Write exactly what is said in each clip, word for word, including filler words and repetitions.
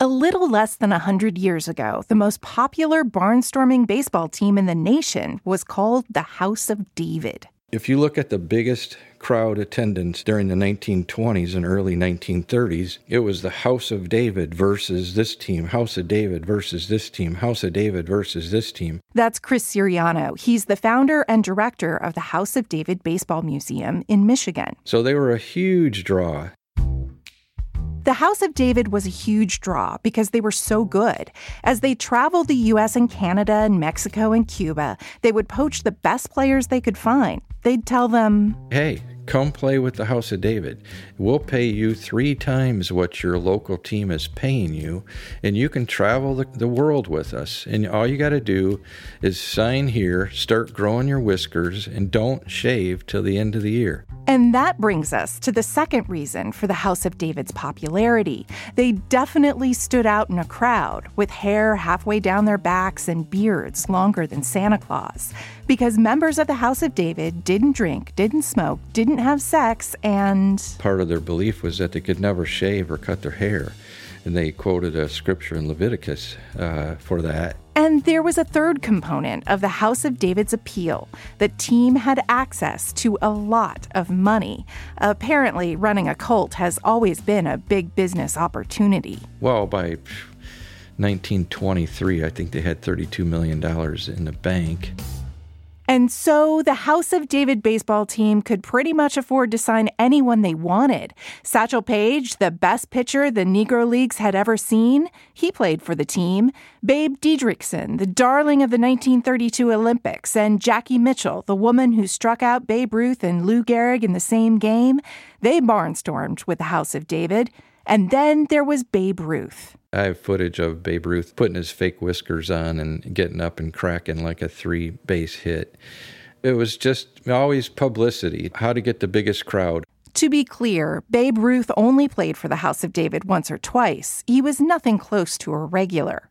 A little less than one hundred years ago, the most popular barnstorming baseball team in the nation was called the House of David. If you look at the biggest crowd attendance during the nineteen twenties and early nineteen thirties, it was the House of David versus this team, House of David versus this team, House of David versus this team. That's Chris Siriano. He's the founder and director of the House of David Baseball Museum in Michigan. So they were a huge draw. The House of David was a huge draw because they were so good. As they traveled the U S and Canada and Mexico and Cuba, they would poach the best players they could find. They'd tell them, "Hey, come play with the House of David. We'll pay you three times what your local team is paying you, and you can travel the, the world with us. And all you got to do is sign here, start growing your whiskers, and don't shave till the end of the year." And that brings us to the second reason for the House of David's popularity. They definitely stood out in a crowd, with hair halfway down their backs and beards longer than Santa Claus. Because members of the House of David didn't drink, didn't smoke, didn't have sex, and... part of their belief was that they could never shave or cut their hair. And they quoted a scripture in Leviticus uh, for that. And there was a third component of the House of David's appeal. The team had access to a lot of money. Apparently, running a cult has always been a big business opportunity. Well, by nineteen twenty-three, I think they had thirty-two million dollars in the bank. And so the House of David baseball team could pretty much afford to sign anyone they wanted. Satchel Paige, the best pitcher the Negro Leagues had ever seen, he played for the team. Babe Didrikson, the darling of the nineteen thirty-two Olympics, and Jackie Mitchell, the woman who struck out Babe Ruth and Lou Gehrig in the same game, they barnstormed with the House of David. And then there was Babe Ruth. I have footage of Babe Ruth putting his fake whiskers on and getting up and cracking like a three-base hit. It was just always publicity, how to get the biggest crowd. To be clear, Babe Ruth only played for the House of David once or twice. He was nothing close to a regular.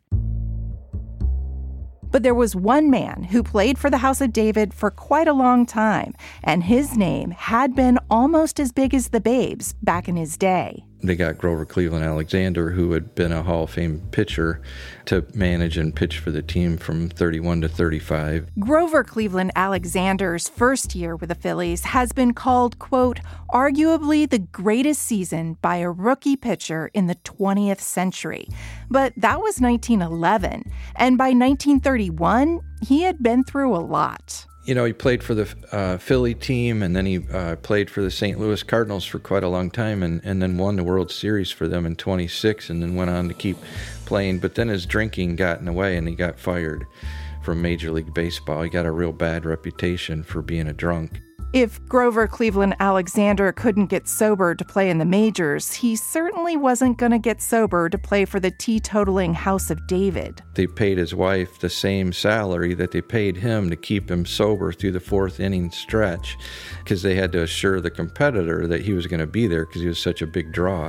But there was one man who played for the House of David for quite a long time, and his name had been almost as big as the Babes back in his day. They got Grover Cleveland Alexander, who had been a Hall of Fame pitcher, to manage and pitch for the team from thirty-one to thirty-five. Grover Cleveland Alexander's first year with the Phillies has been called, quote, arguably the greatest season by a rookie pitcher in the twentieth century. But that was nineteen eleven, and by nineteen thirty-one, he had been through a lot. You know, he played for the uh, Philly team, and then he uh, played for the Saint Louis Cardinals for quite a long time, and, and then won the World Series for them in twenty-six, and then went on to keep playing. But then his drinking got in the way, and he got fired from Major League Baseball. He got a real bad reputation for being a drunk. If Grover Cleveland Alexander couldn't get sober to play in the majors, he certainly wasn't going to get sober to play for the teetotaling House of David. They paid his wife the same salary that they paid him to keep him sober through the fourth inning stretch, because they had to assure the competitor that he was going to be there because he was such a big draw.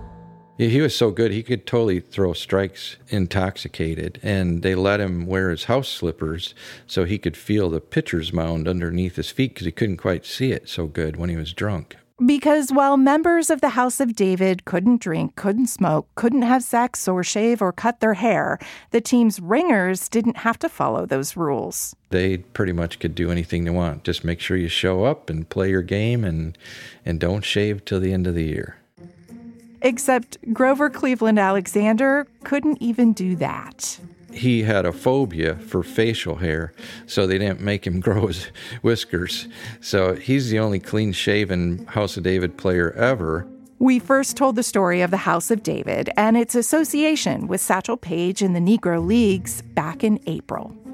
He was so good, he could totally throw strikes intoxicated, and they let him wear his house slippers so he could feel the pitcher's mound underneath his feet because he couldn't quite see it so good when he was drunk. Because while members of the House of David couldn't drink, couldn't smoke, couldn't have sex or shave or cut their hair, the team's ringers didn't have to follow those rules. They pretty much could do anything they want. Just make sure you show up and play your game and, and don't shave till the end of the year. Except Grover Cleveland Alexander couldn't even do that. He had a phobia for facial hair, so they didn't make him grow his whiskers. So he's the only clean-shaven House of David player ever. We first told the story of the House of David and its association with Satchel Paige and the Negro Leagues back in April.